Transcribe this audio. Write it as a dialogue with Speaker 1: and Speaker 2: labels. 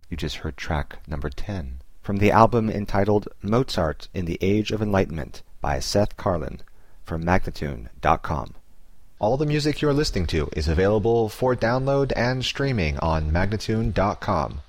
Speaker 1: You just heard track number 10 from the album entitled Mozart in the Age of Enlightenment by Seth Karlin from Magnatune.com. All the music you're listening to is available for download and streaming on Magnatune.com.